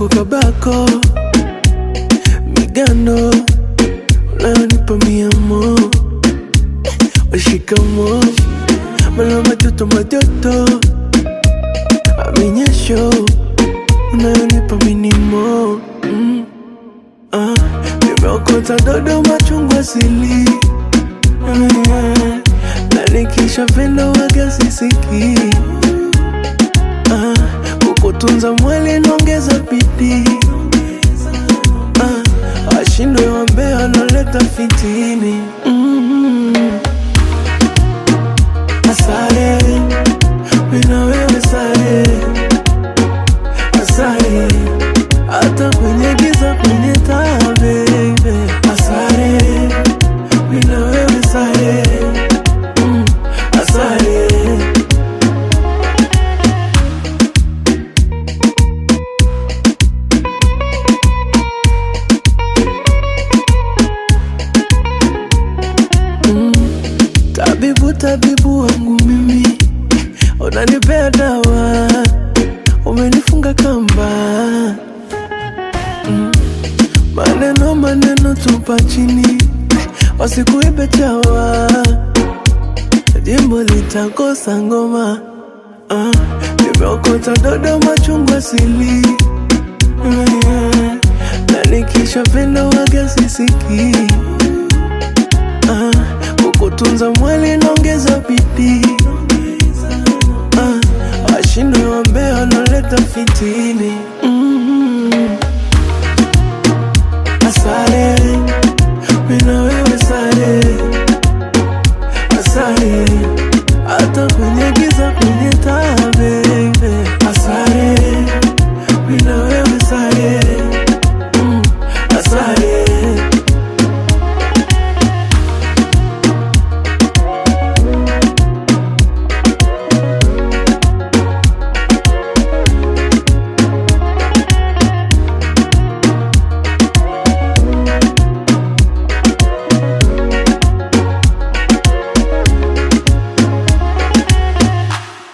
kako kabako migano unayonipa miamo washikamo malama joto majoto aminyesho unayonipa minimo nimeokota dodo machungwa sili na nikisha penda waga sisiki kukutunza mwili nongeza bidii washindwe wambea noleta fitini Asare, mina wewe sare Asare, hata kwenye giza kwenye taa baby Asare, mina wewe sare Asare Tabibu wangu mimi unanipea dawa umenifunga kamba maneno tupa chini wasikuibe chawa jimbo litakosa ngoma nimeokota dodo machungwa sili na nikisha penda waga sisiki kukutunza mwili nongeza bidii washindwe wambea noleta fitini